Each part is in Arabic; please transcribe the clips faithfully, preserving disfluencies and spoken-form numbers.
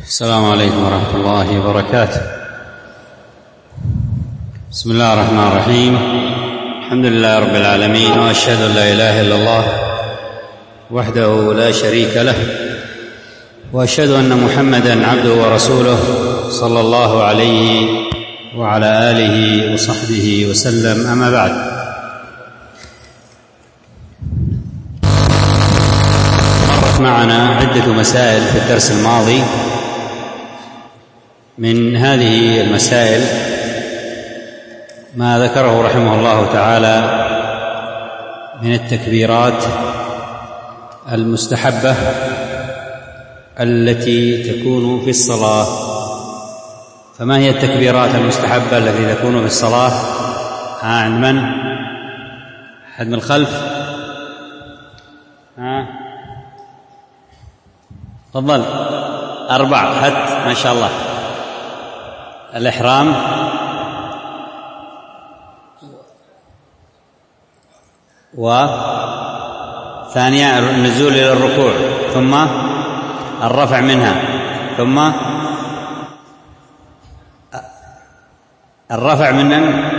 السلام عليكم ورحمة الله وبركاته. بسم الله الرحمن الرحيم. الحمد لله رب العالمين، وأشهد أن لا إله إلا الله وحده لا شريك له، وأشهد أن محمدًا عبده ورسوله صلى الله عليه وعلى آله وصحبه وسلم. أما بعد، مرت معنا عدة مسائل في الدرس الماضي. من هذه المسائل ما ذكره رحمه الله تعالى من التكبيرات المستحبة التي تكون في الصلاة. فما هي التكبيرات المستحبة التي تكون في الصلاة؟ ها عند من؟ أحد من الخلف؟ ها تفضل. أربع. هات ما شاء الله. الإحرام، وثانيا النزول إلى الركوع، ثم الرفع منها، ثم الرفع من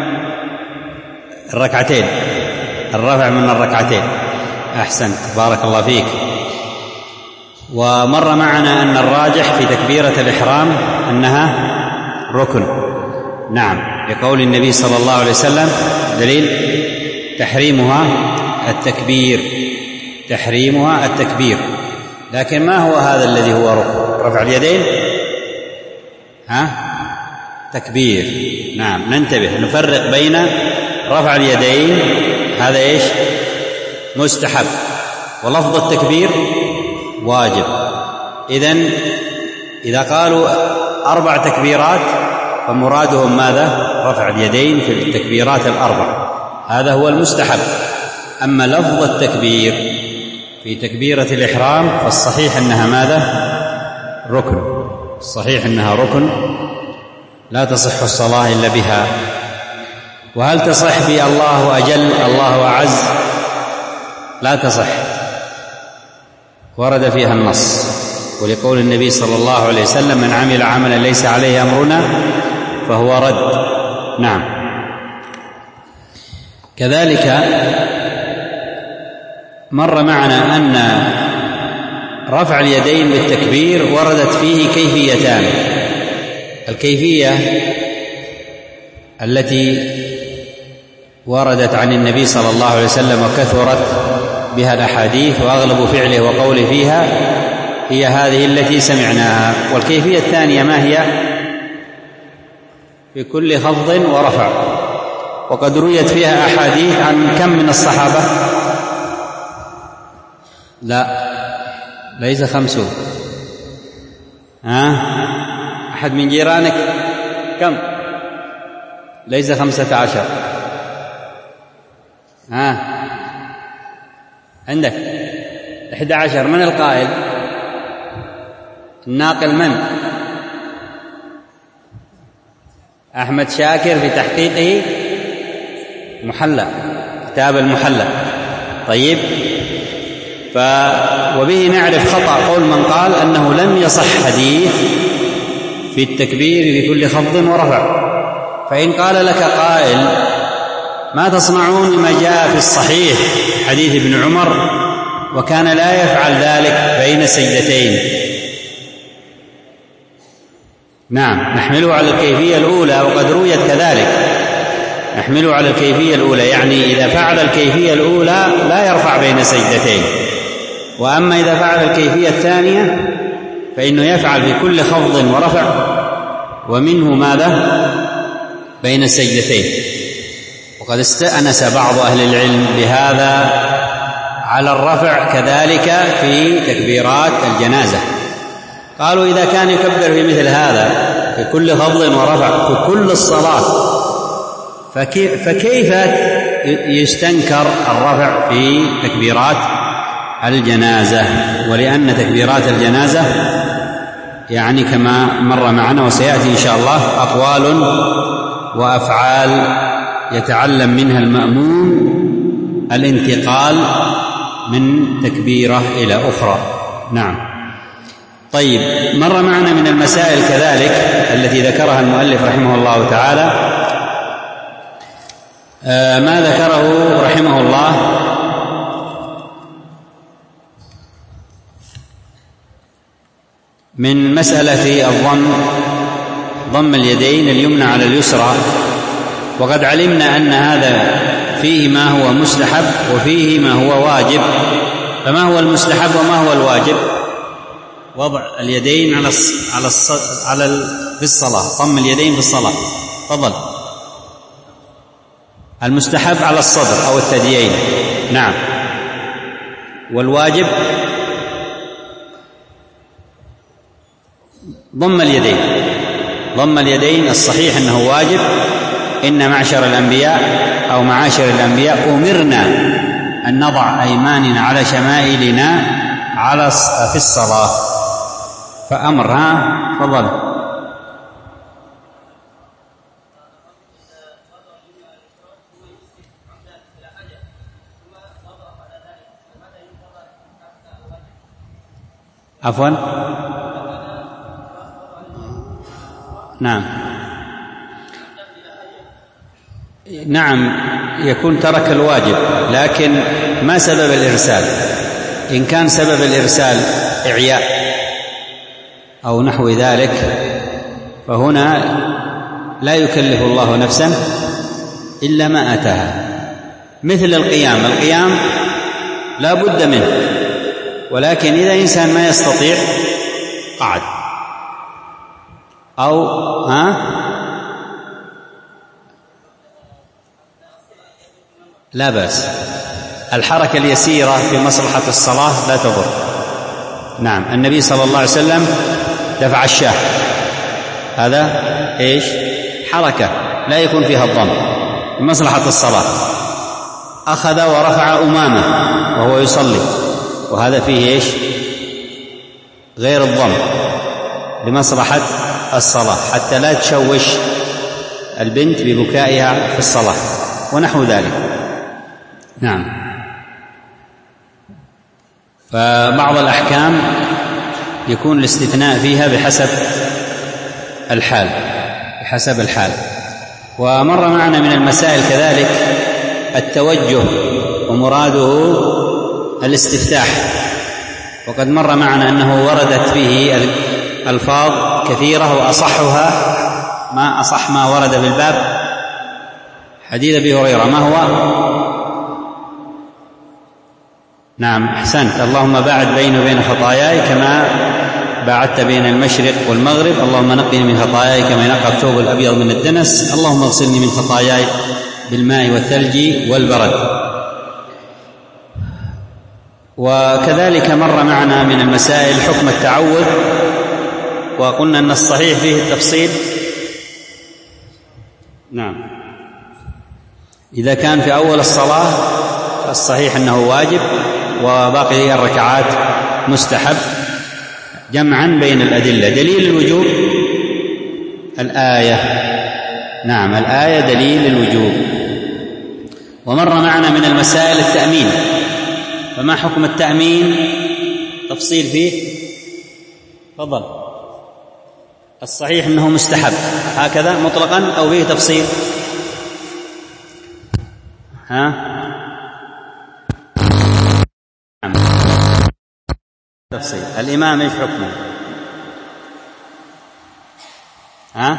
الركعتين الرفع من الركعتين. أحسنت، بارك الله فيك. ومر معنا أن الراجح في تكبيرة الإحرام أنها ركن، نعم، لقول النبي صلى الله عليه وسلم. دليل تحريمها التكبير تحريمها التكبير لكن ما هو هذا الذي هو ركن؟ رفع اليدين ها تكبير. نعم، ننتبه، نفرق بين رفع اليدين هذا ايش؟ مستحب، ولفظ التكبير واجب. إذن إذا قالوا أربع تكبيرات فمرادهم ماذا؟ رفع اليدين في التكبيرات الأربع، هذا هو المستحب. أما لفظ التكبير في تكبيرة الإحرام فالصحيح أنها ماذا؟ ركن. الصحيح أنها ركن، لا تصح الصلاة إلا بها. وهل تصح في الله أجل الله أعز؟ لا تصح، ورد فيها النص، ولقول النبي صلى الله عليه وسلم: من عمل عملا ليس عليه أمرنا فهو رد. نعم. كذلك مر معنا أن رفع اليدين بالتكبير وردت فيه كيفيتان. الكيفية التي وردت عن النبي صلى الله عليه وسلم وكثرت بها الأحاديث وأغلب فعله وقوله فيها هي هذه التي سمعناها. والكيفية الثانية ما هي؟ في كل خفض ورفع، وقد رويت فيها أحاديث عن كم من الصحابة؟ لا، ليس خمسون. ها أحد من جيرانك؟ كم؟ ليس خمسة عشر. ها عندك إحدى عشر. من القائل؟ الناقل من؟ أحمد شاكر في تحقيقه محلى، كتاب المحلى. طيب، ف وبه نعرف خطأ قول من قال أنه لم يصح حديث في التكبير في كل خفض ورفع. فإن قال لك قائل: ما تصنعون بما جاء في الصحيح حديث ابن عمر وكان لا يفعل ذلك بين سجدتين؟ نعم، نحمله على الكيفية الأولى، وقد رويت كذلك. نحمله على الكيفية الأولى، يعني إذا فعل الكيفية الأولى لا يرفع بين سجدتين. وأما إذا فعل الكيفية الثانية فإنه يفعل في كل خفض ورفع، ومنه ماذا؟ بين السجدتين. وقد استأنس بعض أهل العلم بهذا على الرفع كذلك في تكبيرات الجنازة. قالوا إذا كان يكبر في مثل هذا في كل خفض ورفع في كل الصلاة فكيف يستنكر الرفع في تكبيرات الجنازة؟ ولأن تكبيرات الجنازة يعني كما مر معنا وسيأتي إن شاء الله أقوال وأفعال يتعلم منها المأموم الانتقال من تكبيرة إلى أخرى. نعم. طيب، مر معنا من المسائل كذلك التي ذكرها المؤلف رحمه الله تعالى ما ذكره رحمه الله من مسألة الضم، ضم اليدين اليمنى على اليسرى. وقد علمنا أن هذا فيه ما هو مستحب وفيه ما هو واجب. فما هو المستحب وما هو الواجب؟ وضع اليدين على الص... على الص... على ال... في الصلاة، ضم اليدين في الصلاة. تفضل. المستحب على الصدر أو الثديين. نعم. والواجب ضم اليدين. ضم اليدين الصحيح أنه واجب. إن معشر الأنبياء أو معاشر الأنبياء أمرنا أن نضع أيماننا على شمائلنا على في الصلاة، فأمرها. تفضل. عفوا. نعم نعم يكون ترك الواجب، لكن ما سبب الإرسال؟ إن كان سبب الإرسال إعياء أو نحو ذلك فهنا لا يكلف الله نفسا إلا ما آتاها. مثل القيام، القيام لا بد منه، ولكن إذا إنسان ما يستطيع قعد أو ها لا بأس. الحركة اليسيرة في مصلحة الصلاة لا تضر. نعم. النبي صلى الله عليه وسلم دفع الشاة، هذا إيش؟ حركة لا يكون فيها الضم في مصلحة الصلاة. أخذ ورفع أمامه وهو يصلي، وهذا فيه إيش؟ غير الضم لمصلحة الصلاة، حتى لا تشوش البنت ببكائها في الصلاة ونحو ذلك. نعم. فبعض الأحكام يكون الاستثناء فيها بحسب الحال بحسب الحال. ومر معنا من المسائل كذلك التوجه، ومراده الاستفتاح. وقد مر معنا أنه وردت فيه ألفاظ كثيرة، وأصحها ما أصح ما ورد بالباب حديث أبي هريرة. ما هو؟ نعم أحسنت. اللهم باعد بيني وبين خطاياي كما باعدت بين المشرق والمغرب. اللهم نقني من خطاياي كما ينقى الثوب الأبيض من الدنس. اللهم اغسلني من خطاياي بالماء والثلج والبرد. وكذلك مر معنا من المسائل حكم التعوذ، وقلنا أن الصحيح فيه التفصيل. نعم. إذا كان في أول الصلاة فالصحيح أنه واجب، وباقي الركعات مستحب، جمعا بين الأدلة. دليل الوجوب الآية. نعم الآية دليل الوجوب. ومر معنا من المسائل التأمين. فما حكم التأمين؟ تفصيل فيه. تفضل. الصحيح أنه مستحب هكذا مطلقا أو فيه تفصيل؟ ها؟ نعم تفصيل. الإمام إيش حكمه؟ ها؟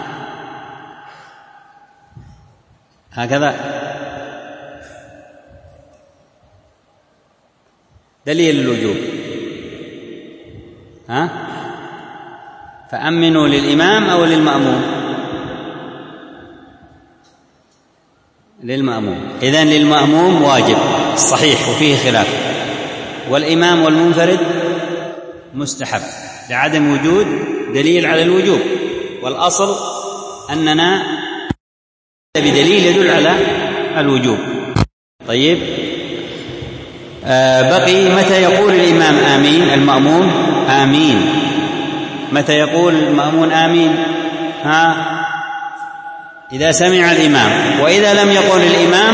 هكذا دليل الوجوب. ها؟ فأمنوا للإمام أو للمأموم؟ للمأموم. إذن للمأموم واجب الصحيح وفيه خلاف، والإمام والمنفرد مستحب لعدم وجود دليل على الوجوب، والأصل أننا بدليل يدل على الوجوب. طيب آه بقي متى يقول الإمام آمين المأموم آمين؟ متى يقول المأمون آمين؟ ها؟ إذا سمع الإمام، وإذا لم يقل الإمام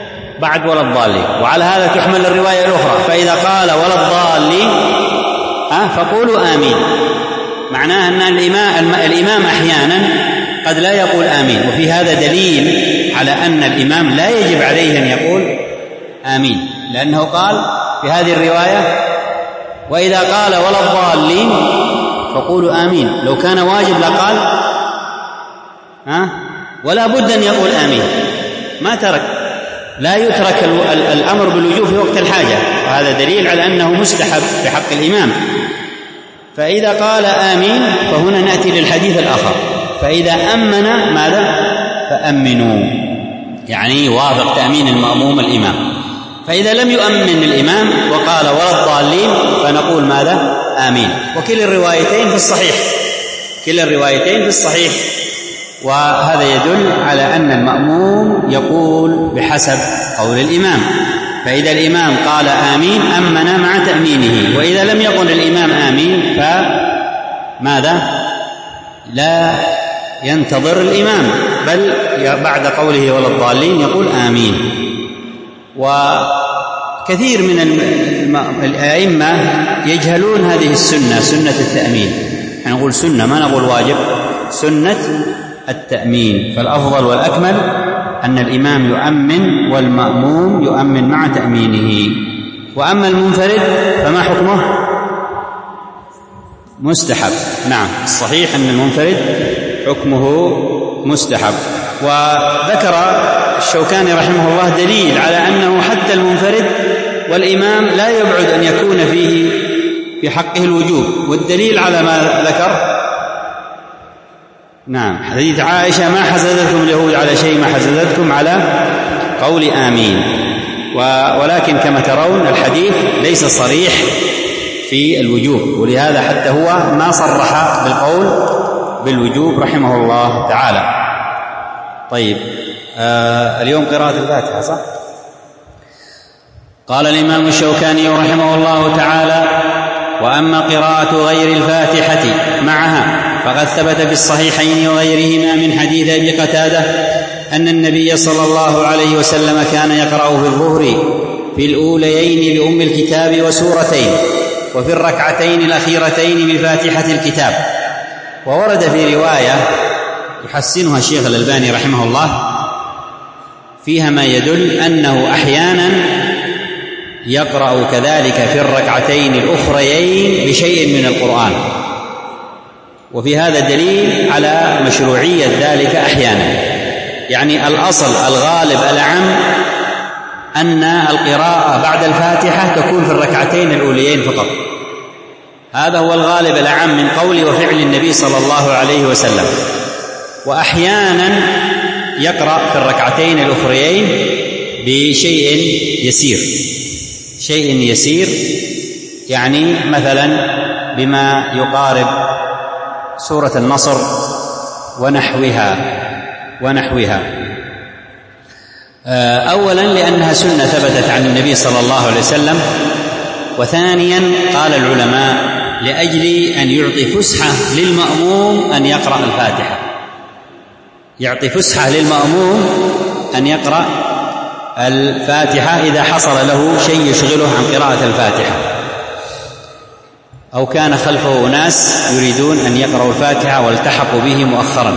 بعد ولا الضالين. وعلى هذا تحمل الرواية الأخرى، فإذا قال ولا الضالين أه فقولوا آمين، معناه أن الإمام, الإمام أحيانا قد لا يقول آمين، وفي هذا دليل على أن الإمام لا يجب عليه أن يقول آمين، لأنه قال في هذه الرواية وإذا قال ولا الضالين فقولوا آمين. لو كان واجب لقال ها ولا بد أن يقول آمين، ما ترك، لا يترك الأمر بالوجوب في وقت الحاجة، وهذا دليل على أنه مستحب في حق الإمام. فإذا قال آمين فهنا نأتي للحديث الآخر، فإذا أمن ماذا؟ فأمنوا، يعني وافق تأمين المأموم الإمام. فإذا لم يؤمن الإمام وقال ولا الضالين فنقول ماذا؟ آمين. وكل الروايتين في الصحيح، كل الروايتين في الصحيح، وهذا يدل على أن المأموم يقول بحسب قول الإمام. فإذا الإمام قال آمين أمن مع تأمينه، وإذا لم يقل الإمام آمين فماذا؟ لا ينتظر الإمام، بل بعد قوله ولا الضالين يقول آمين. وكثير من الأئمة يجهلون هذه السنة، سنة التأمين، يعني نقول سنة ما نقول واجب، سنة التأمين. فالأفضل والأكمل أن الإمام يؤمن والمأموم يؤمن مع تأمينه. وأما المنفرد فما حكمه؟ مستحب. نعم الصحيح أن المنفرد حكمه مستحب. وذكر الشوكاني رحمه الله دليل على أنه حتى المنفرد والإمام لا يبعد أن يكون فيه في حقه الوجوب، والدليل على ما ذكر نعم حديث عائشة ما حسدتكم اليهود على شيء ما حسدتكم على قول آمين. ولكن كما ترون الحديث ليس صريح في الوجوب، ولهذا حتى هو ما صرح بالقول بالوجوب رحمه الله تعالى. طيب آه اليوم قراءة الفاتحة صح؟ قال الإمام الشوكاني رحمه الله تعالى: وأما قراءة غير الفاتحة معها فقد ثبت في الصحيحين وغيرهما من حديث أبي قتادة أن النبي صلى الله عليه وسلم كان يقرأ في الظهر في الأوليين بأم الكتاب وسورتين، وفي الركعتين الأخيرتين بفاتحة الكتاب. وورد في رواية يحسنها الشيخ الألباني رحمه الله فيها ما يدل أنه أحيانا يقرأ كذلك في الركعتين الأخريين بشيء من القرآن، وفي هذا دليل على مشروعية ذلك أحيانا. يعني الأصل الغالب الأعم أن القراءة بعد الفاتحة تكون في الركعتين الأوليين فقط، هذا هو الغالب الأعم من قول وفعل النبي صلى الله عليه وسلم. وأحيانا يقرأ في الركعتين الأخريين بشيء يسير، شيء يسير يعني مثلا بما يقارب سورة النصر ونحوها ونحوها أولا لأنها سنة ثبتت عن النبي صلى الله عليه وسلم، وثانيا قال العلماء لأجل أن يعطي فسحة للمأموم أن يقرأ الفاتحة، يعطي فسحة للمأموم أن يقرأ الفاتحة إذا حصل له شيء يشغله عن قراءة الفاتحة، أو كان خلفه ناس يريدون أن يقرأوا الفاتحة والتحقوا به مؤخرا.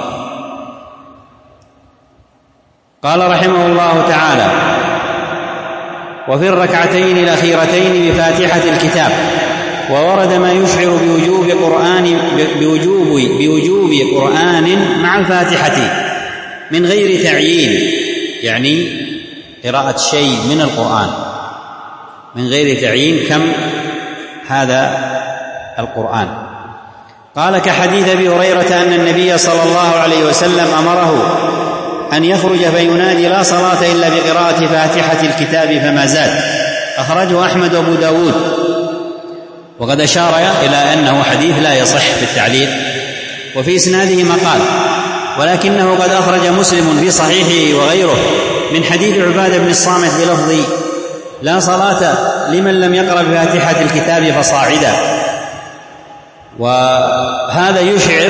قال رحمه الله تعالى: وفي الركعتين الأخيرتين بفاتحة الكتاب. وورد ما يشعر بوجوب قرآن بوجوب بوجوب قرآن مع الفاتحة من غير تعيين، يعني قراءة شيء من القرآن من غير تعيين كم هذا القرآن. قال كحديث أبي هريرة أن النبي صلى الله عليه وسلم أمره أن يخرج فينادي: لا صلاة إلا بقراءة فاتحة الكتاب، فما زاد. أخرجه أحمد وأبو داود. وقد أشار إلى أنه حديث لا يصح في التعليق، وفي إسناده مقال، ولكنه قد أخرج مسلم في صحيحه وغيره من حديث عبادة بن الصامت بلفظ: لا صلاة لمن لم يقرأ بفاتحة الكتاب فصاعدا. وهذا يشعر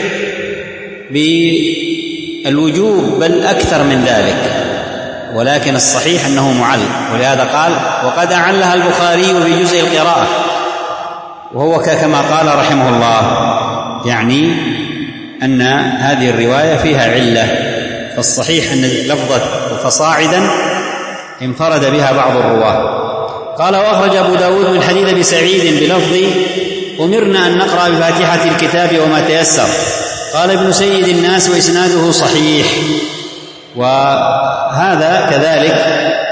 بالوجوب بل أكثر من ذلك، ولكن الصحيح أنه معل، ولهذا قال: وقد أعلها البخاري في جزء القراءة. وهو كما قال رحمه الله، يعني أن هذه الرواية فيها علة، فالصحيح أن لفظة فصاعدا انفرد بها بعض الرواه. قال: وأخرج أبو داود من حديث أبي سعيد بلفظ: أمرنا أن نقرأ بفاتحة الكتاب وما تيسر. قال ابن سيد الناس: وإسناده صحيح. وهذا كذلك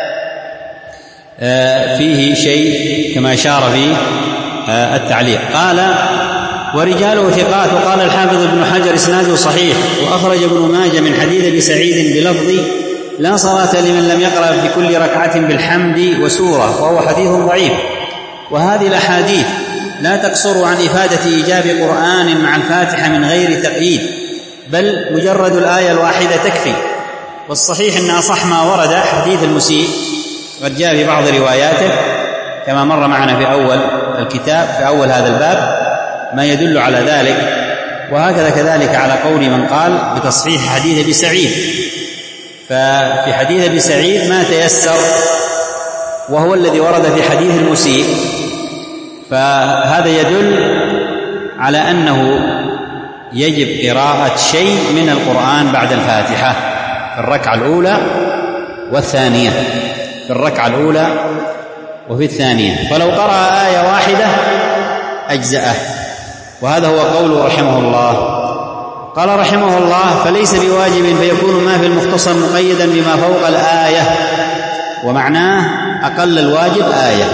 فيه شيء كما أشار في التعليق. قال: ورجاله ثقات. وقال الحافظ ابن حجر: إسناده صحيح. وأخرج ابن ماجه من حديث أبي سعيد بلفظ: لا صلاة لمن لم يقرأ في كل ركعة بالحمد وسورة، وهو حديث ضعيف. وهذه الأحاديث لا تقصر عن إفادة إيجاب قرآن مع الفاتحة من غير تقييد، بل مجرد الآية الواحدة تكفي. والصحيح أن أصح ما ورد حديث المسيء، قد جاء في بعض رواياته كما مر معنا في أول الكتاب في أول هذا الباب ما يدل على ذلك. وهكذا كذلك على قول من قال بتصحيح حديث أبي سعيد، ففي حديث أبي سعيد ما تيسر وهو الذي ورد في حديث المسيء، فهذا يدل على أنه يجب قراءة شيء من القرآن بعد الفاتحة في الركعة الأولى والثانية في الركعة الأولى وفي الثانية، فلو قرأ آية واحدة أجزأه، وهذا هو قوله رحمه الله. قال رحمه الله: فليس بواجب، فيكون ما في المختصر مقيدا بما فوق الآية، ومعناه أقل الواجب آية.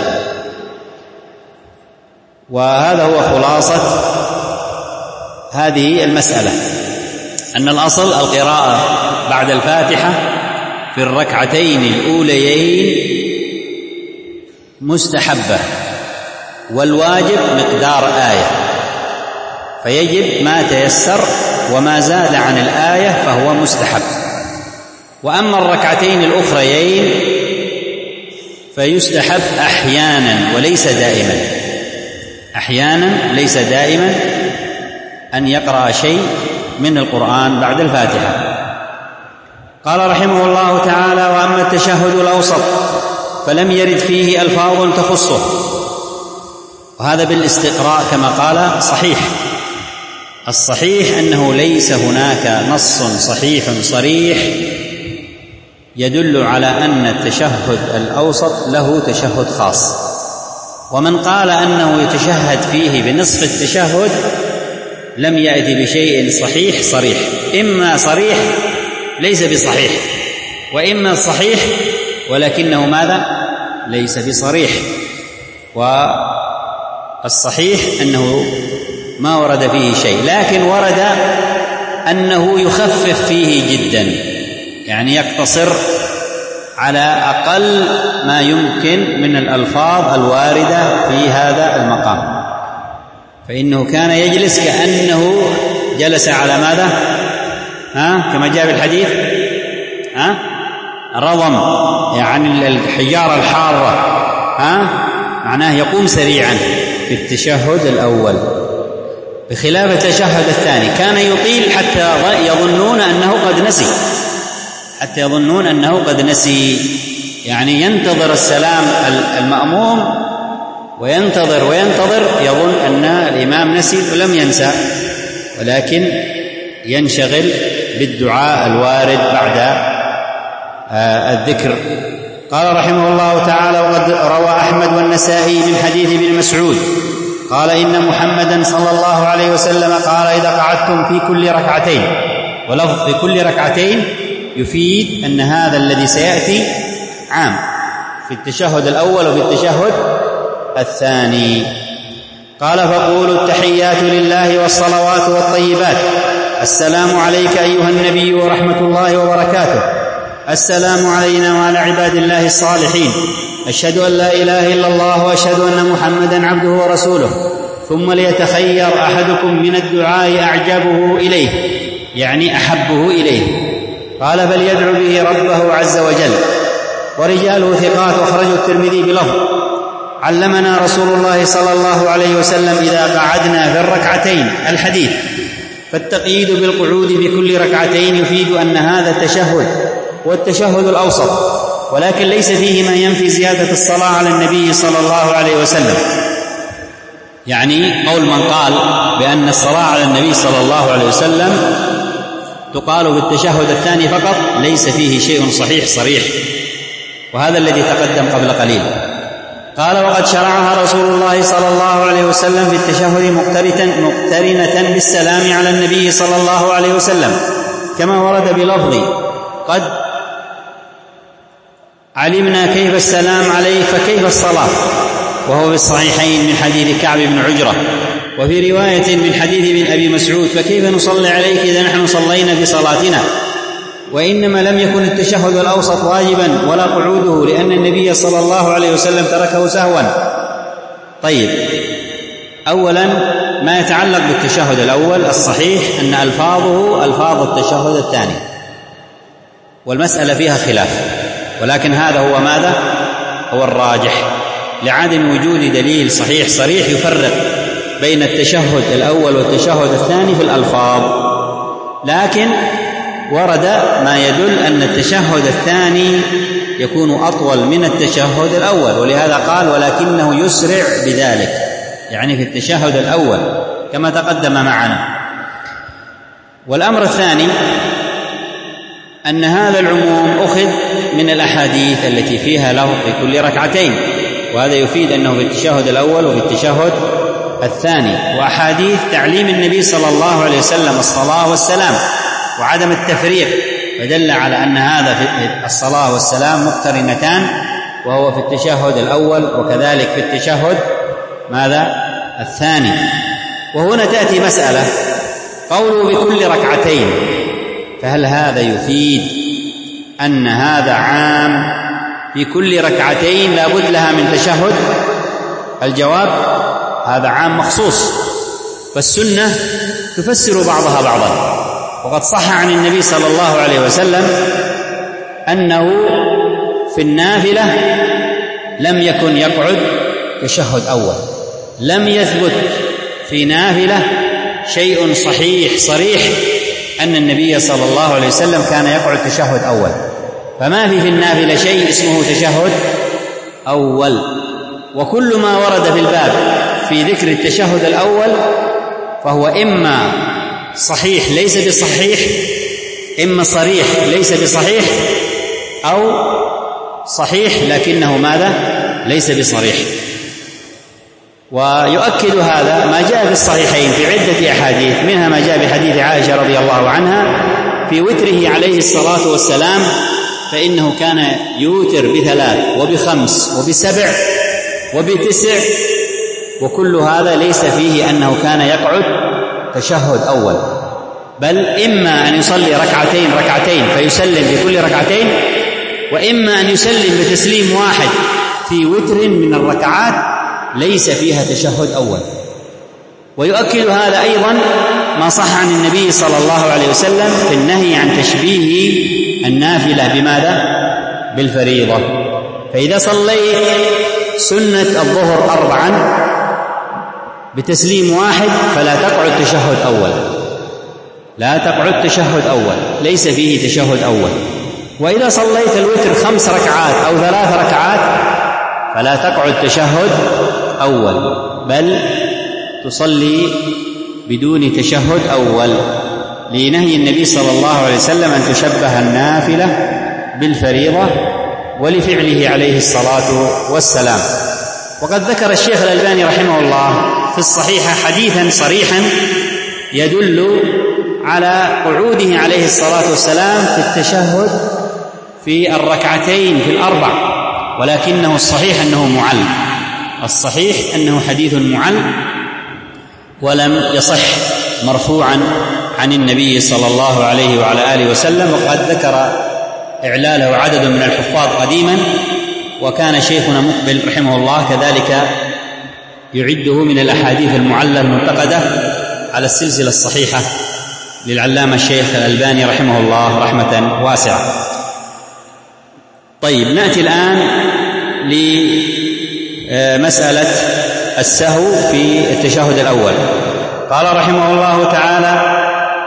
وهذا هو خلاصة هذه المسألة، أن الأصل القراءة بعد الفاتحة في الركعتين الأوليين مستحبة، والواجب مقدار آية، فيجب ما تيسر، وما زاد عن الآية فهو مستحب. وأما الركعتين الأخريين فيستحب أحيانا وليس دائما، أحيانا ليس دائما أن يقرأ شيء من القرآن بعد الفاتحة. قال رحمه الله تعالى: وأما التشهد الأوسط فلم يرد فيه ألفاظ تخصه، وهذا بالاستقراء كما قال صحيح. الصحيح أنه ليس هناك نص صحيح صريح يدل على أن التشهد الأوسط له تشهد خاص، ومن قال أنه يتشهد فيه بنصف التشهد لم يأتي بشيء صحيح صريح، إما صريح ليس بصحيح، وإما صحيح ولكنه ماذا؟ ليس بصريح. والصحيح أنه ما ورد فيه شيء، لكن ورد أنه يخفف فيه جدا، يعني يقتصر على أقل ما يمكن من الألفاظ الواردة في هذا المقام، فإنه كان يجلس كأنه جلس على ماذا؟ ها؟ كما جاء بالحديث ها؟ رضم، يعني الحجارة الحارة، ها؟ معناه يقوم سريعا في التشهد الأول، بخلاف التشهد الثاني كان يطيل حتى يظنون أنه قد نسي حتى يظنون أنه قد نسي يعني ينتظر السلام المأموم وينتظر وينتظر يظن أن الإمام نسي ولم ينسى، ولكن ينشغل بالدعاء الوارد بعد الذكر. قال رحمه الله تعالى: وقد روى أحمد والنسائي من حديث ابن مسعود قال: إن محمدا صلى الله عليه وسلم قال: إذا قعدتم في كل ركعتين، ولفظ في كل ركعتين يفيد أن هذا الذي سيأتي عام في التشهد الأول وفي التشهد الثاني. قال: فقولوا التحيات لله والصلوات والطيبات: السلام عليك أيها النبي ورحمة الله وبركاته، السلام علينا وعلى عباد الله الصالحين، أشهد أن لا إله إلا الله وأشهد أن محمدا عبده ورسوله. ثم ليتخير أحدكم من الدعاء أعجبه إليه، يعني أحبه إليه. قال: فليدعو به ربه عز وجل. ورجاله ثقات. أخرجه الترمذي بلفظ: علمنا رسول الله صلى الله عليه وسلم إذا قعدنا في الركعتين الحديث. فالتقييد بالقعود بكل ركعتين يفيد أن هذا التشهد والتشهد الأوسط، ولكن ليس فيه ما ينفي زيادة الصلاة على النبي صلى الله عليه وسلم، يعني قول من قال بأن الصلاة على النبي صلى الله عليه وسلم تقال بالتشهد الثاني فقط ليس فيه شيء صحيح صريح، وهذا الذي تقدم قبل قليل. قال: وقد شرعها رسول الله صلى الله عليه وسلم في التشهد مقترنة بالسلام على النبي صلى الله عليه وسلم، كما ورد بلفظ: قد علمنا كيف السلام عليك فكيف الصلاة، وهو في الصحيحين من حديث كعب بن عجرة، وفي رواية من حديث ابن أبي مسعود: فكيف نصلي عليك إذا نحن صلينا في صلاتنا. وإنما لم يكن التشهد الأوسط واجبا ولا قعوده، لأن النبي صلى الله عليه وسلم تركه سهوا. طيب، أولا ما يتعلق بالتشهد الأول الصحيح أن ألفاظه ألفاظ التشهد الثاني، والمسألة فيها خلاف، ولكن هذا هو ماذا؟ هو الراجح، لعدم وجود دليل صحيح صريح يفرق بين التشهد الأول والتشهد الثاني في الألفاظ. لكن ورد ما يدل أن التشهد الثاني يكون أطول من التشهد الأول، ولهذا قال: ولكنه يسرع بذلك، يعني في التشهد الأول كما تقدم معنا. والأمر الثاني أن هذا العموم أخذ من الأحاديث التي فيها له في كل ركعتين، وهذا يفيد أنه في التشهد الأول وفي التشهد الثاني، وأحاديث تعليم النبي صلى الله عليه وسلم الصلاة والسلام وعدم التفريق، فدل على أن هذا في الصلاة والسلام مقترنتان، وهو في التشهد الأول وكذلك في التشهد ماذا؟ الثاني. وهنا تأتي مسألة، قوله بكل ركعتين، فهل هذا يفيد أن هذا عام في كل ركعتين لا بد لها من تشهد؟ الجواب: هذا عام مخصوص، فالسنة تفسر بعضها بعضا. وقد صح عن النبي صلى الله عليه وسلم أنه في النافلة لم يكن يقعد تشهد أول، لم يثبت في نافلة شيء صحيح صريح أن النبي صلى الله عليه وسلم كان يقعد تشهد أول، فما في في النافلة شيء اسمه تشهد أول. وكل ما ورد في الباب في ذكر التشهد الأول فهو إما صحيح ليس بصحيح، إما صريح ليس بصحيح، أو صحيح لكنه ماذا؟ ليس بصريح. ويؤكد هذا ما جاء في الصحيحين في عدة أحاديث، منها ما جاء بحديث عائشة رضي الله عنها في وتره عليه الصلاة والسلام، فإنه كان يوتر بثلاث وبخمس وبسبع وبتسع، وكل هذا ليس فيه أنه كان يقعد تشهد أول، بل إما أن يصلي ركعتين ركعتين فيسلم في كل ركعتين، وإما أن يسلم بتسليم واحد في وتر من الركعات ليس فيها تشهد أول. ويؤكد هذا أيضا ما صح عن النبي صلى الله عليه وسلم في النهي عن تشبيه النافلة بماذا؟ بالفريضة. فإذا صليت سنة الظهر أربعا بتسليم واحد فلا تقعد تشهد أول، لا تقعد تشهد أول، ليس فيه تشهد أول. وإذا صليت الوتر خمس ركعات أو ثلاث ركعات فلا تقعد تشهد أول، بل تصلي بدون تشهد أول، لنهي النبي صلى الله عليه وسلم أن تشبه النافلة بالفريضة ولفعله عليه الصلاة والسلام. وقد ذكر الشيخ الألباني رحمه الله في الصحيحة حديثا صريحا يدل على قعوده عليه الصلاة والسلام في التشهد في الركعتين في الأربع، ولكنه الصحيح أنه معل، الصحيح أنه حديث معل ولم يصح مرفوعا عن النبي صلى الله عليه وعلى آله وسلم. وقد ذكر إعلاله عدد من الحفاظ قديما، وكان شيخنا مقبل رحمه الله كذلك يعده من الأحاديث المعلة المنتقدة على السلسلة الصحيحة للعلامة الشيخ الألباني رحمه الله رحمة واسعة. طيب، نأتي الآن لمسألة السهو في التشهد الأول. قال رحمه الله تعالى: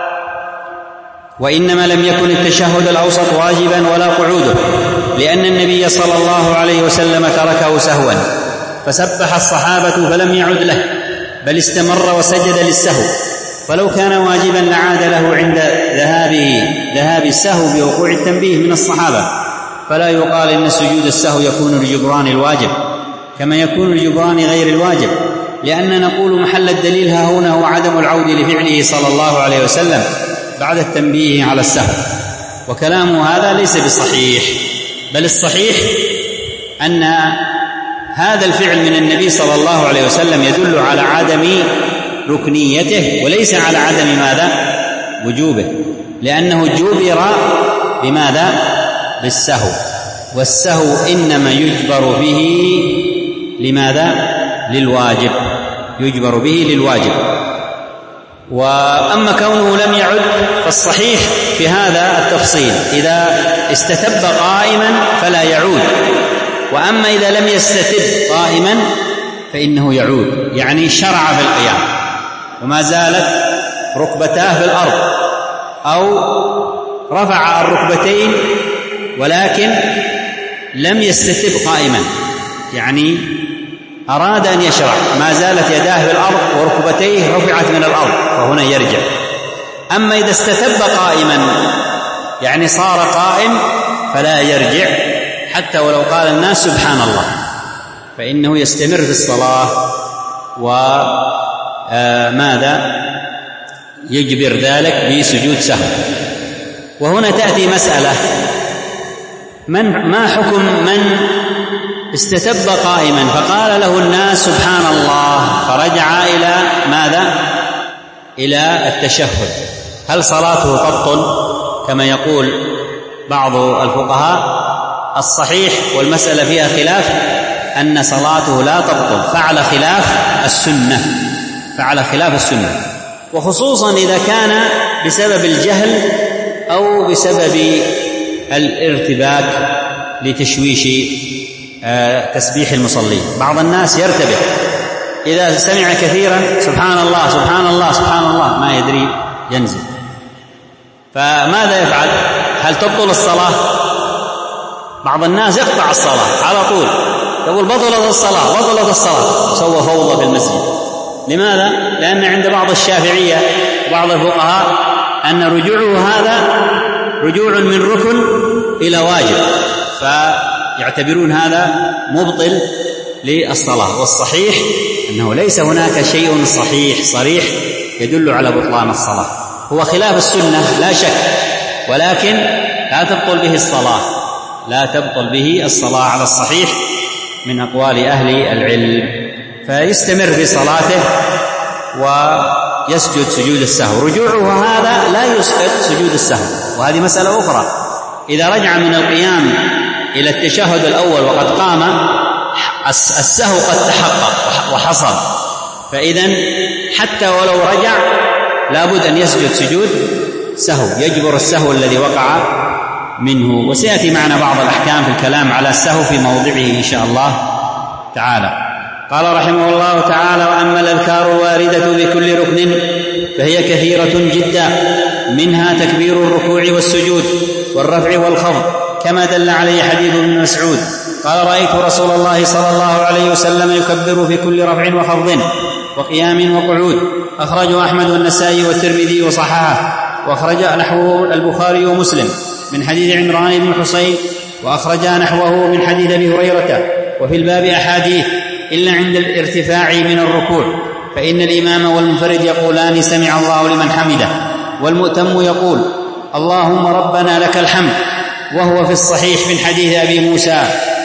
وإنما لم يكن التشهد الأوسط واجبا ولا قعوده، لأن النبي صلى الله عليه وسلم تركه سهوا، فسبح الصحابة فلم يعد له، بل استمر وسجد للسهو، فلو كان واجبا لعاد له عند ذهابه ذهاب السهو بوقوع التنبيه من الصحابة، فلا يقال إن سجود السهو يكون لجبران الواجب كما يكون لجبران غير الواجب، لأن نقول محل الدليل ها هنا هو عدم العود لفعله صلى الله عليه وسلم بعد التنبيه على السهو، وكلامه هذا ليس بصحيح، بل الصحيح أن هذا الفعل من النبي صلى الله عليه وسلم يدل على عدم ركنيته وليس على عدم ماذا؟ وجوبه، لأنه جبر بماذا؟ بالسهو، والسهو إنما يجبر به لماذا؟ للواجب، يجبر به للواجب. وأما كونه لم يعد فالصحيح في هذا التفصيل، إذا استتب قائما فلا يعود، وأما إذا لم يستتب قائما فإنه يعود، يعني شرع في القيام وما زالت ركبتاه في الأرض، أو رفع الركبتين ولكن لم يستتب قائما، يعني أراد أن يشرع ما زالت يداه في الأرض وركبتيه رفعت من الأرض، فهنا يرجع. أما إذا استتب قائما يعني صار قائم فلا يرجع حتى ولو قال الناس سبحان الله، فإنه يستمر في الصلاة وماذا يجبر ذلك بسجود سهو. وهنا تأتي مسألة، من ما حكم من استتب قائما فقال له الناس سبحان الله فرجع إلى ماذا؟ إلى التشهد، هل صلاته تبطل كما يقول بعض الفقهاء؟ الصحيح والمسألة فيها خلاف أن صلاته لا تبطل، فعل خلاف السنة، فعل خلاف السنة، وخصوصا إذا كان بسبب الجهل أو بسبب الارتباك لتشويش تسبيح المصلين. بعض الناس يرتبك إذا سمع كثيرا سبحان الله سبحان الله سبحان الله ما يدري ينزل، فماذا يفعل؟ هل تبطل الصلاة؟ بعض الناس يقطع الصلاة على طول، يقول بطلت الصلاة بطلت الصلاة، سوى فوضى في المسجد. لماذا؟ لأن عند بعض الشافعية وبعض الفقهاء أن رجوعه هذا رجوع من ركن إلى واجب، فيعتبرون هذا مبطل للصلاة. والصحيح أنه ليس هناك شيء صحيح صريح يدل على بطلان الصلاة، هو خلاف السنة لا شك، ولكن لا تبطل به الصلاة، لا تبطل به الصلاة على الصحيح من أقوال أهل العلم، فيستمر في صلاته ويسجد سجود السهو. رجوعه هذا لا يسقط سجود السهو، وهذه مسألة أخرى. إذا رجع من القيام إلى التشهد الأول وقد قام، السهو قد تحقق وحصل، فإذن حتى ولو رجع لابد أن يسجد سجود سهو، يجبر السهو الذي وقع منه. وسيأتي معنا بعض الأحكام في الكلام على السهو في موضعه إن شاء الله تعالى. قال رحمه الله تعالى: وأما الأذكار الواردة بكل ركن فهي كثيرة جدا، منها تكبير الركوع والسجود والرفع والخفض، كما دل عليه حديث ابن مسعود قال: رأيت رسول الله صلى الله عليه وسلم يكبر في كل رفع وخفض وقيام وقعود. أخرجه أحمد والنسائي والترمذي وصححه، وأخرج نحوه البخاري ومسلم من حديث عمران بن حصين، وأخرج نحوه من حديث أبي هريرة. وفي الباب أحاديث إلا عند الارتفاع من الركوع، فإن الإمام والمنفرد يقولان سمع الله لمن حمده، والمؤتم يقول اللهم ربنا لك الحمد، وهو في الصحيح من حديث أبي موسى.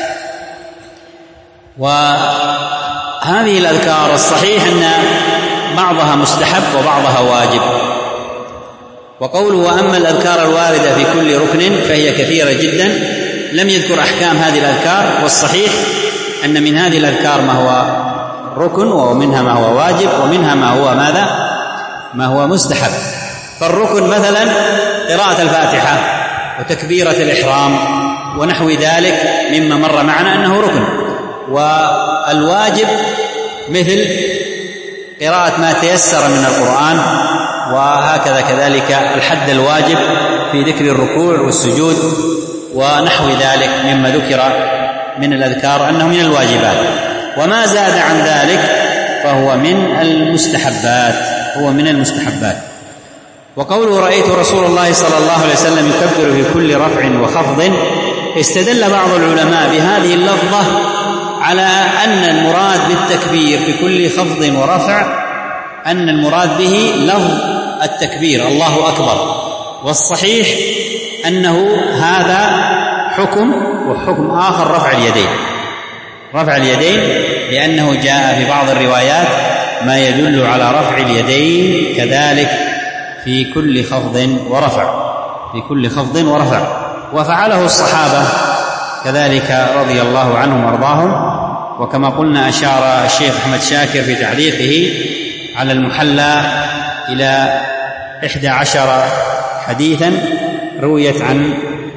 وهذه الأذكار الصحيح أن بعضها مستحب وبعضها واجب. وقوله وأما الأذكار الواردة في كل ركن فهي كثيرة جدا، لم يذكر أحكام هذه الأذكار، والصحيح أن من هذه الأذكار ما هو ركن، ومنها ما هو واجب، ومنها ما هو ماذا؟ ما هو مستحب. فالركن مثلا قراءة الفاتحة وتكبيرة الإحرام ونحو ذلك مما مر معنا أنه ركن. والواجب مثل قراءة ما تيسر من القرآن، وهكذا كذلك الحد الواجب في ذكر الركوع والسجود ونحو ذلك مما ذكر من الأذكار أنه من الواجبات. وما زاد عن ذلك فهو من المستحبات هو من المستحبات. وقوله رأيت رسول الله صلى الله عليه وسلم يكبر في كل رفع وخفض، استدل بعض العلماء بهذه اللفظة على أن المراد بالتكبير في كل خفض ورفع أن المراد به لفظ التكبير الله أكبر، والصحيح أنه هذا حكم، وحكم آخر رفع اليدين رفع اليدين لأنه جاء في بعض الروايات ما يدل على رفع اليدين كذلك في كل خفض ورفع في كل خفض ورفع وفعله الصحابة كذلك رضي الله عنهم وارضاهم. وكما قلنا أشار الشيخ أحمد شاكر في تعليقه على المحلى إلى إحدى عشر حديثا رويت عن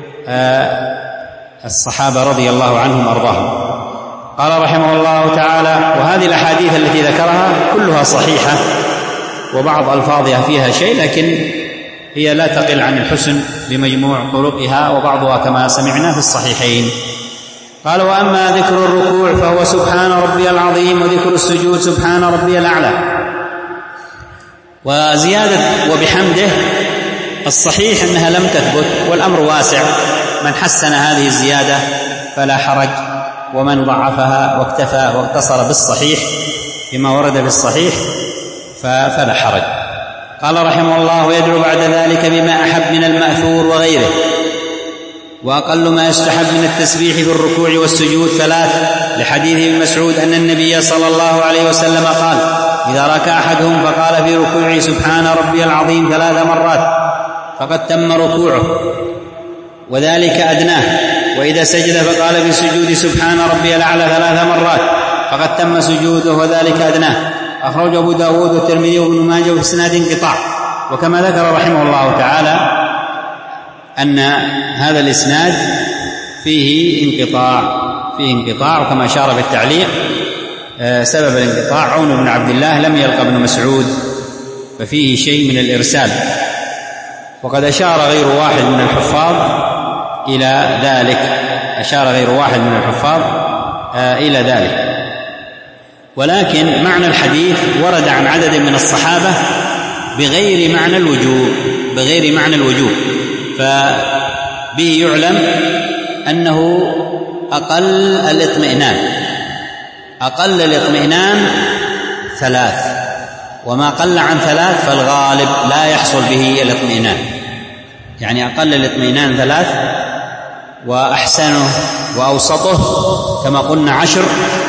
الصحابة رضي الله عنهم وارضاهم. قال رحمه الله تعالى: وهذه الأحاديث التي ذكرها كلها صحيحة، وبعض ألفاظها فيها شيء لكن هي لا تقل عن الحسن بمجموع طرقها، وبعضها كما سمعنا في الصحيحين. قال: وأما ذكر الركوع فهو سبحان ربي العظيم، وذكر السجود سبحان ربي الأعلى. وزيادة وبحمده الصحيح أنها لم تثبت، والأمر واسع، من حسن هذه الزيادة فلا حرج، ومن ضعفها واكتفى واقتصر بالصحيح بما ورد في الصحيح فلا حرج. قال رحمه الله: ويدعو بعد ذلك بما أحب من المأثور وغيره. وأقل ما يستحب من التسبيح في الركوع والسجود ثلاث، لحديث ابن مسعود أن النبي صلى الله عليه وسلم قال: إذا ركع أحدهم فقال في ركوعه سبحان ربي العظيم ثلاث مرات فقد تم ركوعه وذلك أدناه، وإذا سجد فقال في السجود سبحان ربي الأعلى ثلاث مرات فقد تم سجوده وذلك أدناه. أخرج أبو داود والترمذي وابن ماجه وإسناد انقطاع. وكما ذكر رحمه الله تعالى أن هذا الإسناد فيه انقطاع فيه انقطاع وكما أشار في التعليق سبب الانقطاع عون بن عبد الله لم يلقى ابن مسعود، ففيه شيء من الإرسال. وقد أشار غير واحد من الحفاظ إلى ذلك أشار غير واحد من الحفاظ إلى ذلك ولكن معنى الحديث ورد عن عدد من الصحابة بغير معنى الوجوب بغير معنى الوجوب فبه يعلم أنه أقل الاطمئنان أقل الاطمئنان ثلاث، وما قل عن ثلاث فالغالب لا يحصل به الاطمئنان، يعني أقل الاطمئنان ثلاث، وأحسنه وأوسطه كما قلنا عشر،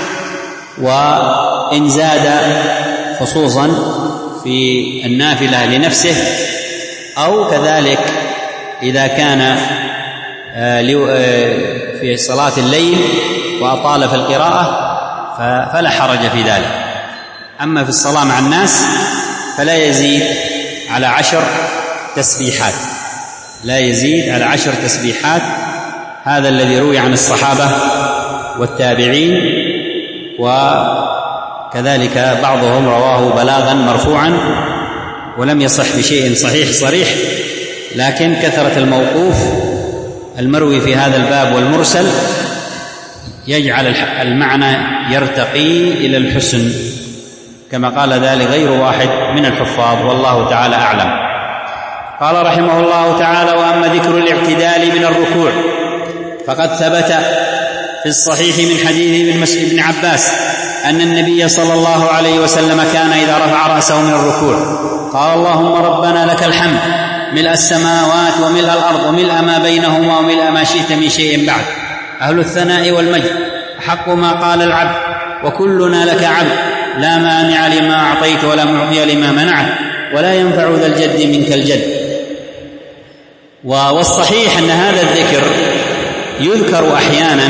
وإن زاد خصوصا في النافلة لنفسه أو كذلك إذا كان في صلاة الليل وأطال في القراءة فلا حرج في ذلك. أما في الصلاة مع الناس فلا يزيد على عشر تسبيحات لا يزيد على عشر تسبيحات هذا الذي روي عن الصحابة والتابعين، وكذلك بعضهم رواه بلاغا مرفوعا ولم يصح بشيء صحيح صريح، لكن كثرة الموقوف المروي في هذا الباب والمرسل يجعل المعنى يرتقي إلى الحسن كما قال ذلك غير واحد من الحفاظ، والله تعالى أعلم. قال رحمه الله تعالى: وأما ذكر الاعتدال من الركوع فقد ثبت في الصحيح من حديث ابن عباس أن النبي صلى الله عليه وسلم كان إذا رفع رأسه من الركوع قال: اللهم ربنا لك الحمد ملء السماوات وملء الأرض وملء ما بينهما وملء ما شئت من شيء بعد، أهل الثناء والمجد، حق ما قال العبد، وكلنا لك عبد، لا مانع لما أعطيت ولا معطي لما منعت، ولا ينفع ذا الجد منك الجد. والصحيح أن هذا الذكر يذكر أحيانا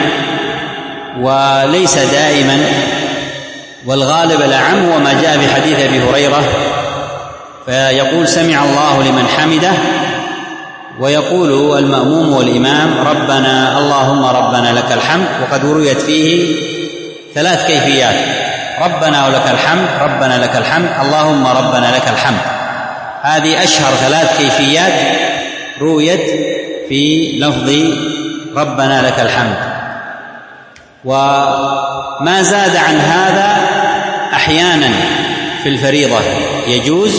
وليس دائما، والغالب الأعم وما جاء في حديث أبي هريرة، فيقول سمع الله لمن حمده، ويقول المأموم والإمام ربنا اللهم ربنا لك الحمد، وقد رويت فيه ثلاث كيفيات: ربنا ولك الحمد، ربنا لك الحمد، اللهم ربنا لك الحمد. هذه أشهر ثلاث كيفيات رويت في لفظ ربنا لك الحمد. وما زاد عن هذا أحيانا في الفريضة يجوز،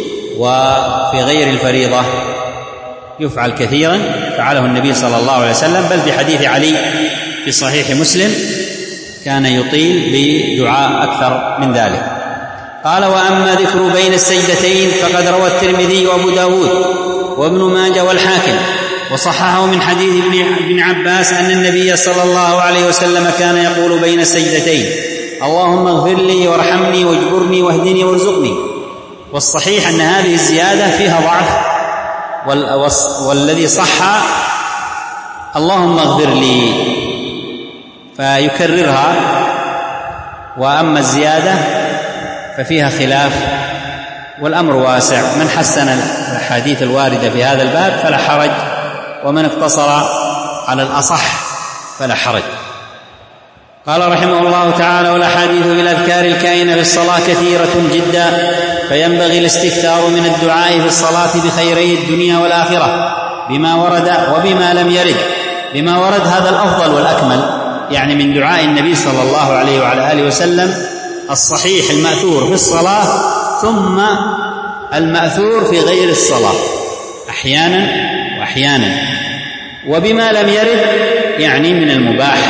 وفي غير الفريضة يفعل كثيرا، فعله النبي صلى الله عليه وسلم، بل في حديث علي في صحيح مسلم كان يطيل بدعاء أكثر من ذلك. قال: وأما ذكر بين السجدتين فقد روى الترمذي وأبو داود وابن ماجه والحاكم وصححه من حديث ابن عباس أن النبي صلى الله عليه وسلم كان يقول بين السجدتين: اللهم اغفر لي وارحمني واجبرني واهدني وارزقني. والصحيح أن هذه الزيادة فيها ضعف، والذي صح اللهم اغفر لي، فيكررها. وأما الزيادة ففيها خلاف، والأمر واسع، من حسن الأحاديث الواردة في هذا الباب فلا حرج، ومن اقتصر على الأصح فلا حرج. قال رحمه الله تعالى: والأحاديث بالأذكار الكائنة في الصلاة كثيرة جدا، فينبغي الاستكثار من الدعاء في الصلاة بخيري الدنيا والآخرة بما ورد وبما لم يرد. بما ورد هذا الأفضل والأكمل، يعني من دعاء النبي صلى الله عليه وعلى آله وسلم الصحيح المأثور في الصلاة، ثم المأثور في غير الصلاة أحيانا وأحيانا. وبما لم يرد يعني من المباح،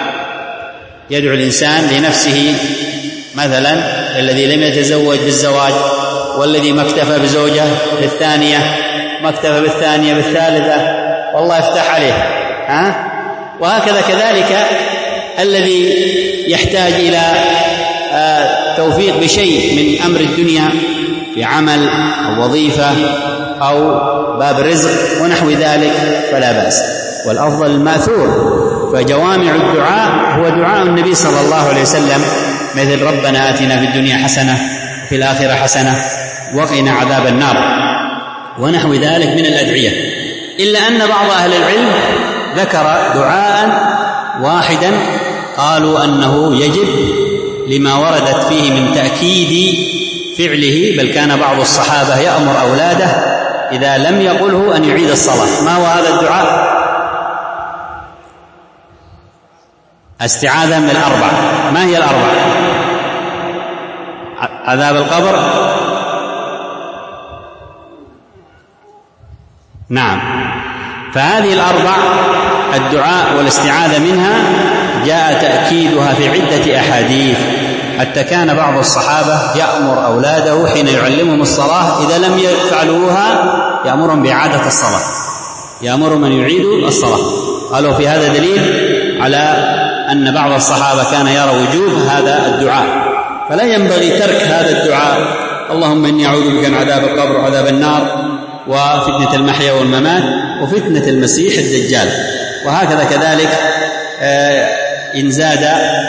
يدعو الإنسان لنفسه مثلا الذي لم يتزوج بالزواج، والذي ما اكتفى بزوجة بالثانية، ما اكتفى بالثانية بالثالثة، والله يفتح عليه، ها؟ وهكذا كذلك الذي يحتاج إلى توفيق بشيء من أمر الدنيا في عمل أو وظيفة أو باب رزق ونحو ذلك فلا بأس، والأفضل المأثور. فجوامع الدعاء هو دعاء النبي صلى الله عليه وسلم، مثل ربنا آتنا في الدنيا حسنة وفي الآخرة حسنة وقنا عذاب النار ونحو ذلك من الأدعية. إلا أن بعض أهل العلم ذكر دعاء واحدا قالوا أنه يجب لما وردت فيه من تأكيد فعله، بل كان بعض الصحابة يأمر أولاده إذا لم يقله أن يعيد الصلاة. ما هو هذا الدعاء؟ استعاذة من الأربع. ما هي الأربع؟ عذاب القبر، نعم. فهذه الأربع الدعاء والاستعاذة منها جاء تأكيدها في عدة أحاديث، حتى كان بعض الصحابة يأمر أولاده حين يعلمهم الصلاة إذا لم يفعلوها يأمرهم بإعادة الصلاة، يأمر من يعيد الصلاة. قالوا في هذا دليل على أن بعض الصحابة كان يرى وجوب هذا الدعاء، فلا ينبغي ترك هذا الدعاء: اللهم إني أعوذ بك من عذاب القبر وعذاب النار وفتنة المحيا والممات وفتنة المسيح الدجال. وهكذا كذلك إن زاد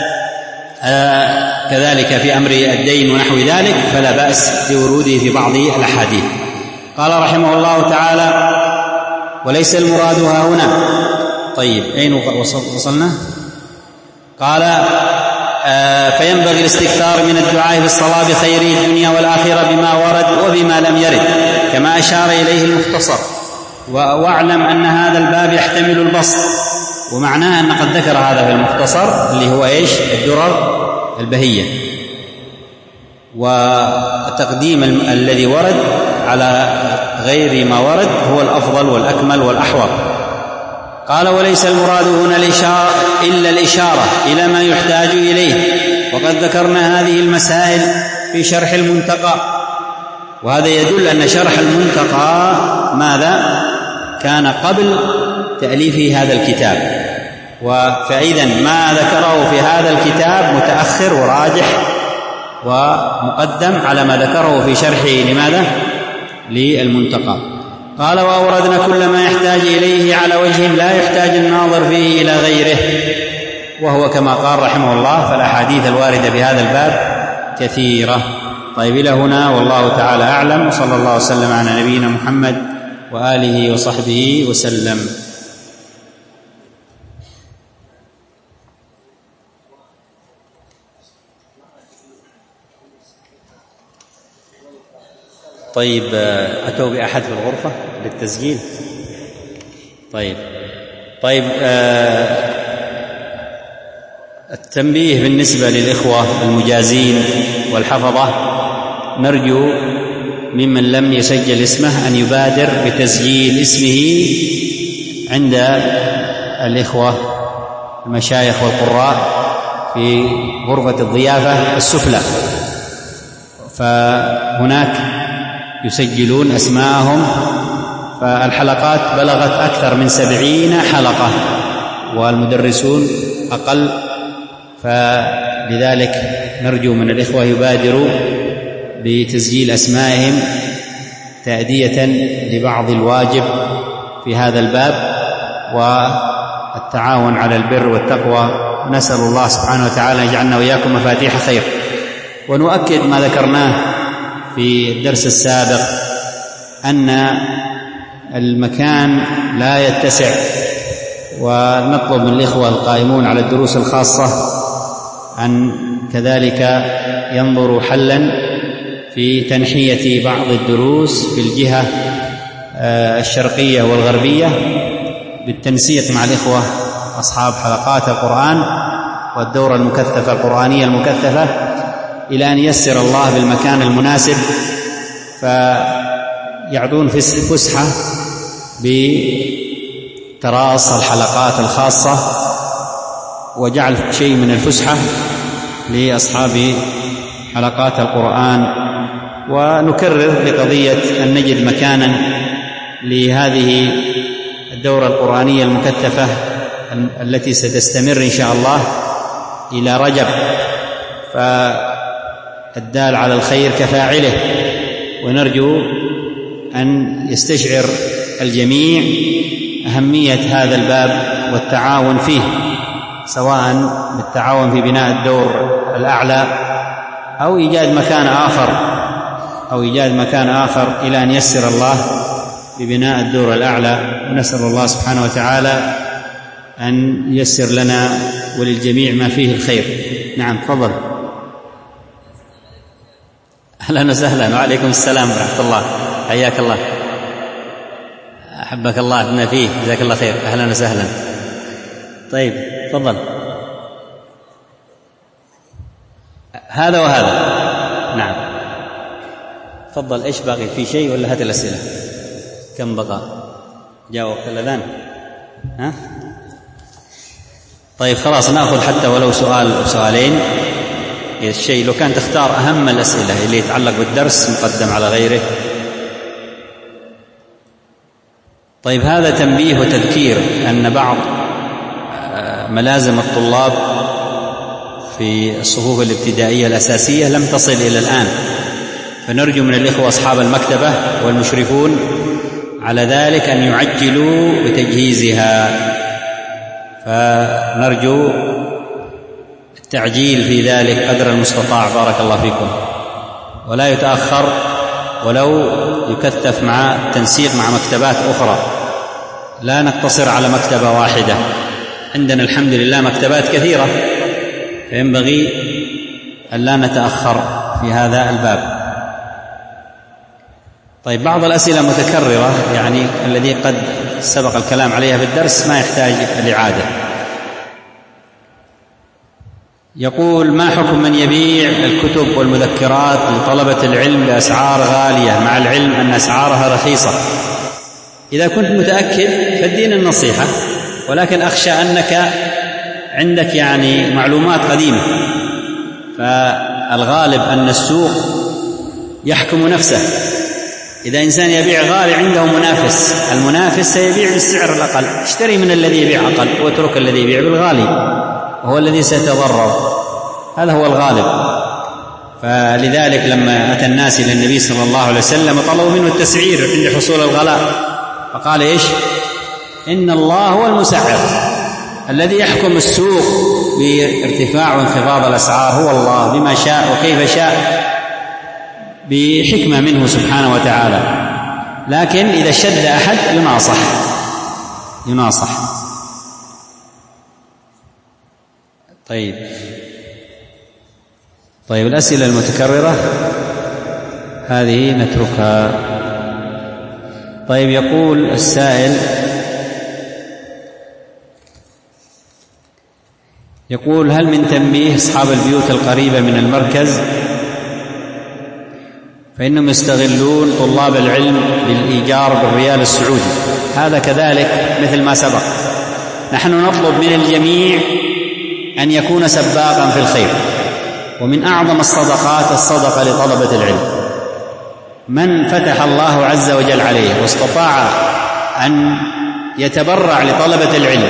كذلك في أمر الدين ونحو ذلك فلا بأس بوروده في بعض الأحاديث. قال رحمه الله تعالى: وليس المراد ها هنا. طيب أين وصلنا؟ قال: فينبغي الاستكثار من الدعاء في الصلاة بخير الدنيا والآخرة بما ورد وبما لم يرد، كما أشار إليه المختصر. واعلم أن هذا الباب يحتمل البسط، ومعناه أن قد ذكر هذا في المختصر اللي هو إيش؟ الدرر البهية، وتقديم الذي ورد على غير ما ورد هو الأفضل والأكمل والأحوط. قال: وليس المراد هنا الإشارة إلا الإشارة إلى ما يحتاج إليه، وقد ذكرنا هذه المسائل في شرح المنتقى. وهذا يدل أن شرح المنتقى ماذا؟ كان قبل تأليف هذا الكتاب، فإذا ما ذكره في هذا الكتاب متأخر وراجح ومقدم على ما ذكره في شرحه لماذا؟ للمنتقى. قال: وأوردنا كل ما يحتاج إليه على وجه لا يحتاج الناظر فيه إلى غيره، وهو كما قال رحمه الله: فالأحاديث الواردة بهذا الباب كثيرة. طيب إلى هنا والله تعالى أعلم، وصلى الله وسلم على نبينا محمد وآله وصحبه وسلم. طيب أتوا بأحد في الغرفة للتسجيل؟ طيب طيب آه التنبيه بالنسبة للإخوة المجازين والحفظة نرجو ممن لم يسجل اسمه أن يبادر بتسجيل اسمه عند الإخوة المشايخ والقراء في غرفة الضيافة السفلى، فهناك يسجلون أسماءهم. فالحلقات بلغت أكثر من سبعين حلقة والمدرسون أقل، فلذلك نرجو من الإخوة يبادروا بتسجيل أسمائهم تأدية لبعض الواجب في هذا الباب والتعاون على البر والتقوى. نسأل الله سبحانه وتعالى يجعلنا وإياكم مفاتيح خير. ونؤكد ما ذكرناه في الدرس السابق أن المكان لا يتسع، ونطلب من الإخوة القائمون على الدروس الخاصة أن كذلك ينظروا حلا في تنحية بعض الدروس في الجهة الشرقية والغربية بالتنسيق مع الإخوة أصحاب حلقات القرآن والدورة المكثفة القرآنية المكثفة، إلى أن ييسر الله بالمكان المناسب فيعطون فسحة بتراص الحلقات الخاصة وجعل شيء من الفسحة لأصحاب حلقات القرآن. ونكرر بقضية أن نجد مكانا لهذه الدورة القرآنية المكثفة التي ستستمر إن شاء الله إلى رجب، فالدال على الخير كفاعله، ونرجو أن يستشعر الجميع أهمية هذا الباب والتعاون فيه، سواء بالتعاون في بناء الدور الأعلى أو إيجاد مكان آخر أو إيجاد مكان آخر إلى أن ييسر الله ببناء الدور الأعلى. ونسأل الله سبحانه وتعالى أن ييسر لنا وللجميع ما فيه الخير. نعم تفضل. أهلا وسهلا. وعليكم السلام ورحمة الله، حياك الله، أحبك الله بما فيه، جزاك الله خير، أهلا وسهلا. طيب تفضل. هذا وهذا. نعم تفضل. إيش باقي؟ في شيء ولا هات الأسئلة؟ كم بقى؟ جاء وقت الأذان؟ ها؟ طيب خلاص نأخذ حتى ولو سؤال أو سؤالين. الشيء لو كان تختار أهم الأسئلة اللي يتعلق بالدرس مقدم على غيره. طيب هذا تنبيه وتذكير أن بعض ملازم الطلاب في الصفوف الابتدائية الأساسية لم تصل إلى الآن، فنرجو من الإخوة أصحاب المكتبة والمشرفون على ذلك أن يعجلوا بتجهيزها، فنرجو التعجيل في ذلك قدر المستطاع. بارك الله فيكم. ولا يتأخر ولو يكثف مع التنسيق مع مكتبات أخرى، لا نقتصر على مكتبة واحدة، عندنا الحمد لله مكتبات كثيرة، فينبغي أن لا نتأخر في هذا الباب. طيب بعض الأسئلة متكررة يعني الذي قد سبق الكلام عليها في الدرس ما يحتاج الإعادة. يقول: ما حكم من يبيع الكتب والمذكرات لطلبة العلم بأسعار غالية مع العلم أن أسعارها رخيصة؟ إذا كنت متأكد فالدين النصيحة، ولكن أخشى أنك عندك يعني معلومات قديمة، فالغالب أن السوق يحكم نفسه. إذا إنسان يبيع غالي عنده منافس، المنافس سيبيع بالسعر الأقل، اشتري من الذي يبيع أقل واترك الذي يبيع بالغالي، وهو الذي سيتضرر، هذا هو الغالب. فلذلك لما أتى الناس إلى النبي صلى الله عليه وسلم طلبوا منه التسعير عند حصول الغلاء، فقال إيش؟ إن الله هو المسعر، الذي يحكم السوق بارتفاع وانخفاض الأسعار هو الله بما شاء وكيف شاء بحكمة منه سبحانه وتعالى. لكن إذا شد أحد يناصح يناصح طيب طيب الأسئلة المتكررة هذه نتركها. طيب يقول السائل، يقول: هل من تنبيه أصحاب البيوت القريبة من المركز فإنهم يستغلون طلاب العلم بالإيجار بالريال السعودي. هذا كذلك مثل ما سبق. نحن نطلب من الجميع أن يكون سباقا في الخير، ومن أعظم الصدقات الصدقة لطلبة العلم. من فتح الله عز وجل عليه واستطاع أن يتبرع لطلبة العلم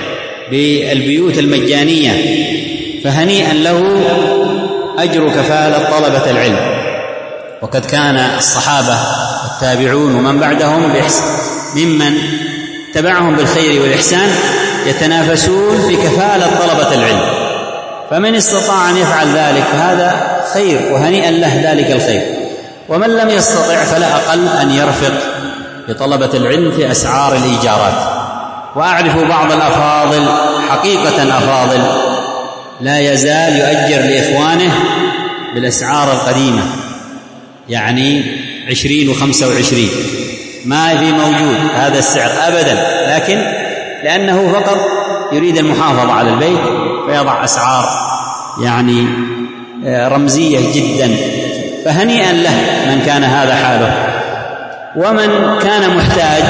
بالبيوت المجانية فهنيئا له أجر كفالة طلبة العلم. وقد كان الصحابة والتابعون ومن بعدهم ممن تبعهم بالخير والإحسان يتنافسون في كفالة طلبة العلم، فمن استطاع أن يفعل ذلك فهذا خير وهنيئا له ذلك الخير. ومن لم يستطع فلا أقل أن يرفق بطلبة العلم في أسعار الإيجارات. وأعرف بعض الأفاضل حقيقة أفاضل لا يزال يؤجر لإخوانه بالأسعار القديمة، يعني عشرين وخمسة وعشرين، ما في موجود هذا السعر أبدا، لكن لأنه فقط يريد المحافظة على البيت فيضع أسعار يعني رمزية جدا، فهنيئا له من كان هذا حاله. ومن كان محتاج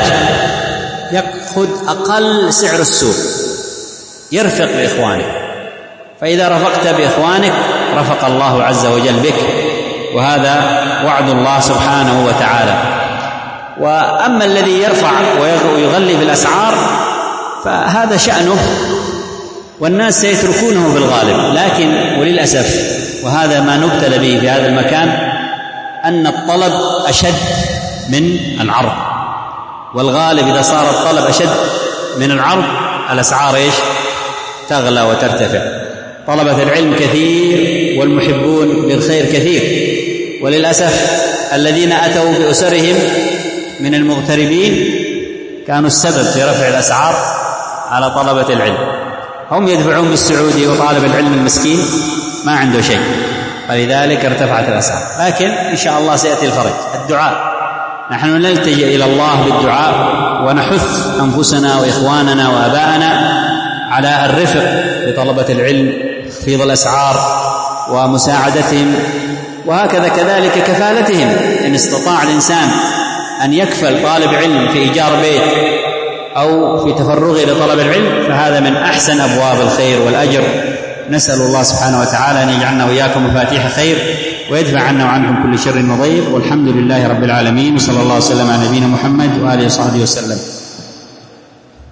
يأخذ أقل سعر السوق، يرفق بإخوانه، فإذا رفقت بإخوانك رفق الله عز وجل بك، وهذا وعد الله سبحانه وتعالى. وأما الذي يرفع ويغلي بالأسعار فهذا شأنه والناس سيتركونه في الغالب. لكن وللأسف، وهذا ما نبتلى به في هذا المكان، أن الطلب أشد من العرض، والغالب إذا صار الطلب أشد من العرض الأسعار إيش؟ تغلى وترتفع. طلبة العلم كثير والمحبون للخير كثير، وللأسف الذين أتوا بأسرهم من المغتربين كانوا السبب في رفع الأسعار على طلبة العلم. هم يدفعون بالسعودي وطالب العلم المسكين ما عنده شيء، فلذلك ارتفعت الأسعار. لكن إن شاء الله سيأتي الفرج. الدعاء، نحن نلتجئ إلى الله بالدعاء ونحث أنفسنا وإخواننا وأباءنا على الرفق بطلبة العلم، خفض الأسعار ومساعدتهم، وهكذا كذلك كفالتهم. إن استطاع الإنسان أن يكفل طالب علم في إيجار بيت أو في تفرغه لطلب العلم فهذا من أحسن أبواب الخير والأجر. نسأل الله سبحانه وتعالى أن يجعلنا وإياكم مفاتيح خير ويدفع عنا وعنكم كل شر وضير، والحمد لله رب العالمين، وصلى الله وسلم على نبينا محمد وآله وصحبه وسلم.